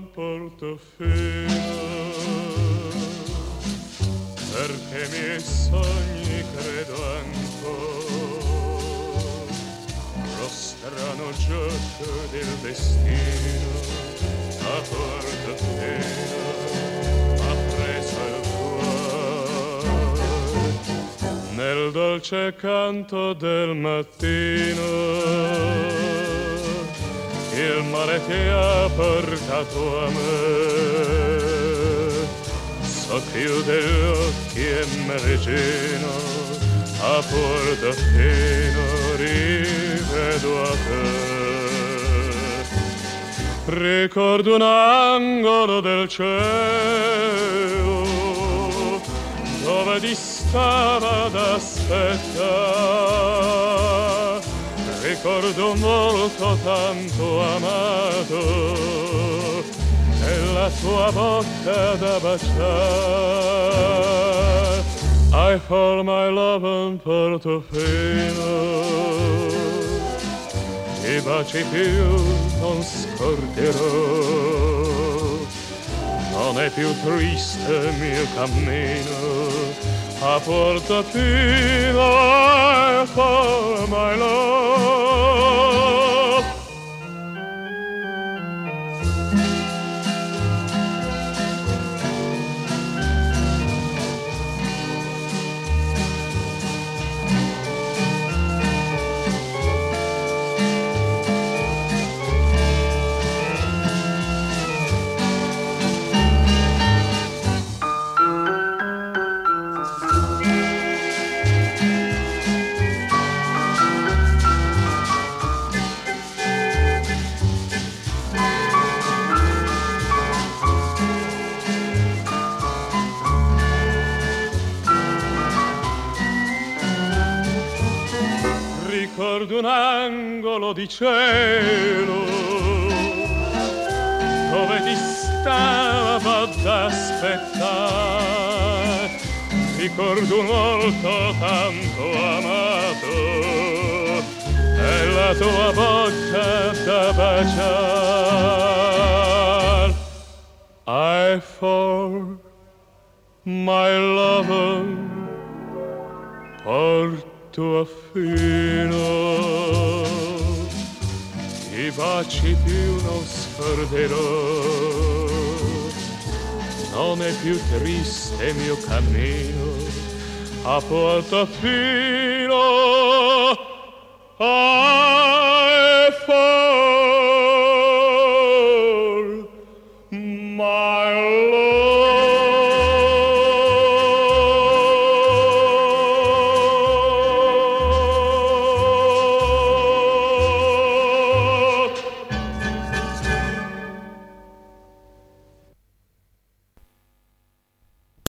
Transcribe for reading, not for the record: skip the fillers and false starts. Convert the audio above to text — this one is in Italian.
Portofino, perché i miei sogni credo ancora lo strano gioco del destino a Portofino ha preso il cuore nel dolce canto del mattino. Il mare che ha portato a me socchiude gli occhi e me regino a Portofino rivedo a te. Ricordo un angolo del cielo dove distava ad aspettare. Ricordo molto tanto amato e la tua bocca da baciare. I for my love in Portofino, i baci più non scorderò. Non è più triste il mio cammino a Portofino, I for my love. Ricordo un angolo di cielo dove ti stava ad aspettare. Ricordo molto tanto amato e la tua bocca da baciare. I for my lover Portofino, i baci più non scorderò. Non è più triste il mio cammino a Portofino.